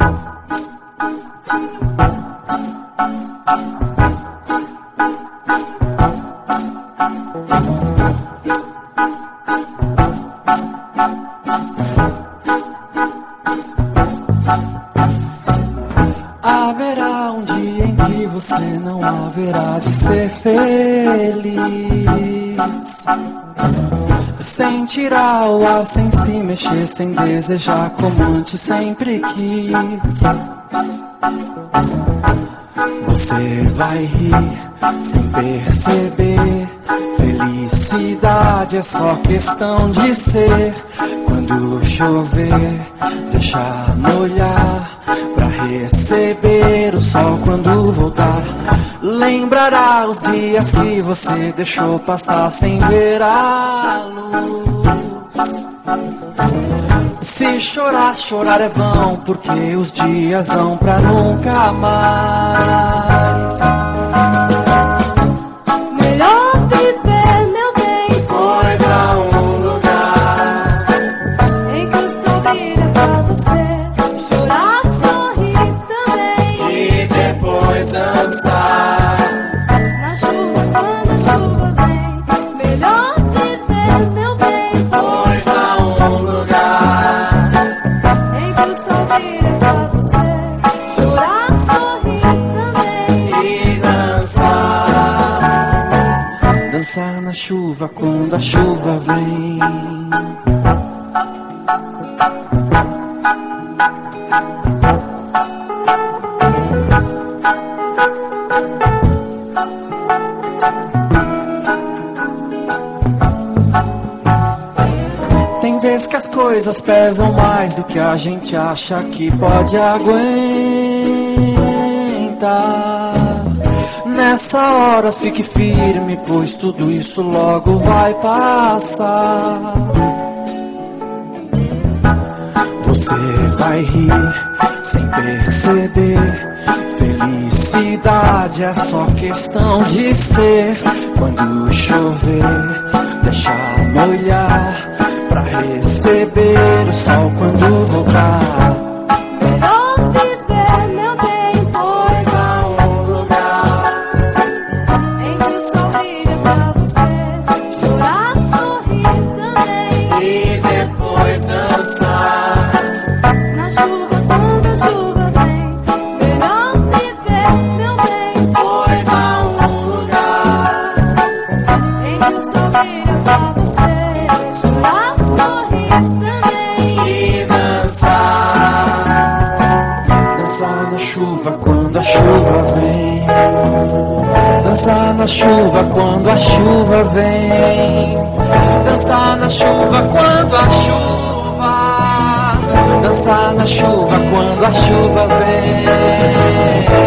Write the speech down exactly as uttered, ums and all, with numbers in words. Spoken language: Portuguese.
Haverá um dia em que você não haverá de ser feliz. Sentirá o ar sem se mexer, sem desejar como antes sempre quis. Você vai rir sem perceber. Felicidade é só questão de ser. Quando chover, deixar molhar pra receber o sol quando voltar. Lembrará os dias que você deixou passar sem ver a luz. Se chorar, chorar é vão, porque os dias vão pra nunca mais. Melhor viver, meu bem, Pois há um lugar em que o sol brilha pra você. Chorar, sorrir também. e depois dançar. Na chuva, quando a chuva vem. Melhor viver, meu bem, Pois há um lugar em que o sol brilha pra você. Chorar, sorrir também. e dançar. Dançar na chuva quando a chuva vem. Tem vezes que as coisas pesam mais do que a gente acha que pode aguentar. Nessa hora fique firme, pois tudo isso logo vai passar. Você vai rir sem perceber. Felicidade é só questão de ser. Quando chover, deixar molhar pra receber o sol quando voltar. Melhor viver, meu bem, pois há Um lugar em que o sol brilha pra você. Chorar, sorrir também. e depois dançar. Na chuva, quando a chuva vem. Melhor viver, meu bem, Pois há um lugar em que o sol brilha pra você. Chorar, sorrir também. e dançar. Dançar na chuva quando a chuva vem. Dançar na chuva quando a chuva vem. Dançar na chuva quando a chuva. Dançar na chuva quando a chuva vem.